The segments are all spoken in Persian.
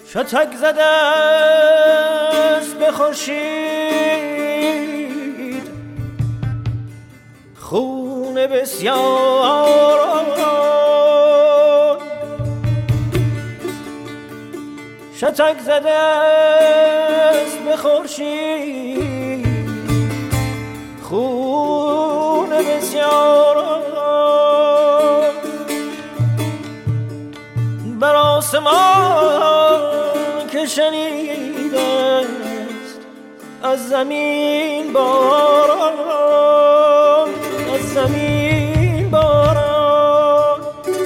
شتک زده است به خورشید خون بسیار، شتک زده است به خورشید خون بسیار، بر آسمان که شنیده است از زمین باران، از زمین باران.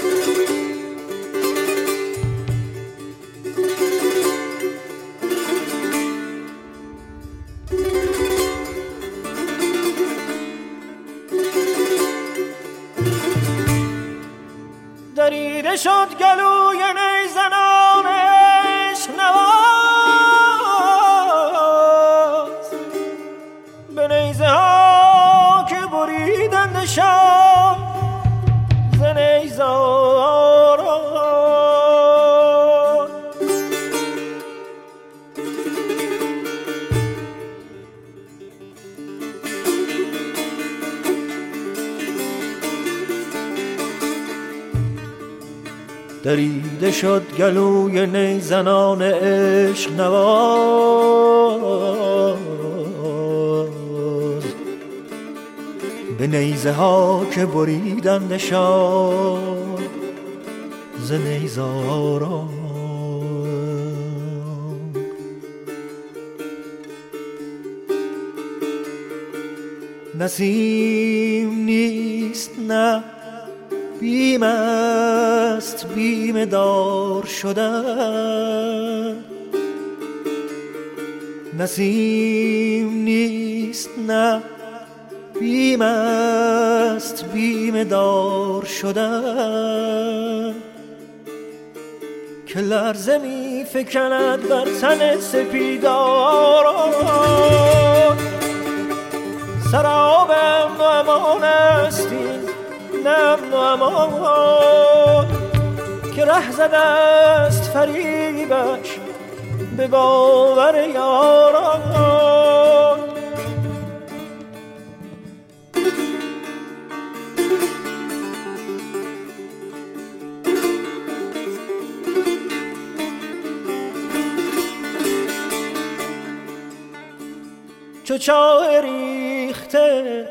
دریده شد گلوی نیزنان عشق نواز به نیزه ها که بریدند شام ز نیزاران. دریده شد گلوی نیزنان عشق نواز به نیزه ها که بریدندشان ز نیزاران. نسیم نیست نه بیم است بیم دار شدن، نسیم نیست نه بیم است بیم دار شدن که لرزه می فکند بر تن سپیداران. سراب امن و امان است این امن و امان که ره زده است فریبش به باور یاران. چو چاه ریخته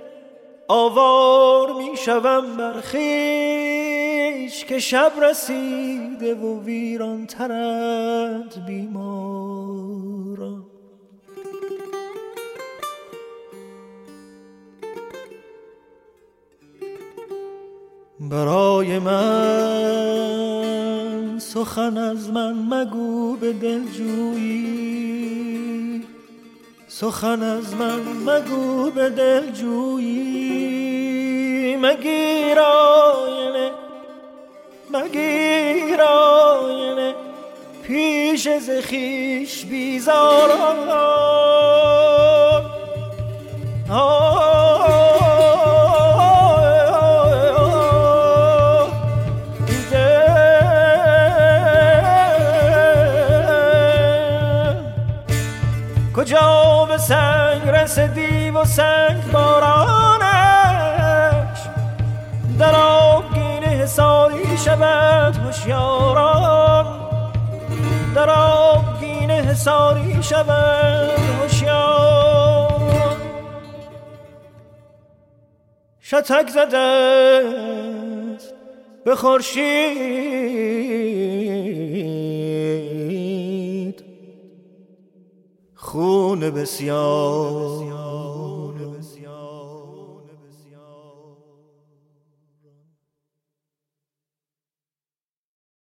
آوار می شوم بر خویش که شب رسیده و ویران ترند بیماران. برای من سخن از من مگو به دلجویی، سخن از من مگو به دلجویی. مگیر آینه مگیر آینه پیش ز خویش بیزاران. کجا به سنگ رسیدی و سنگ بارانش در آبگینه حصاری شود هوشیاران، در آبگینه حصاری شود هوشیاران. شتک زده به خورشید خون بسیار.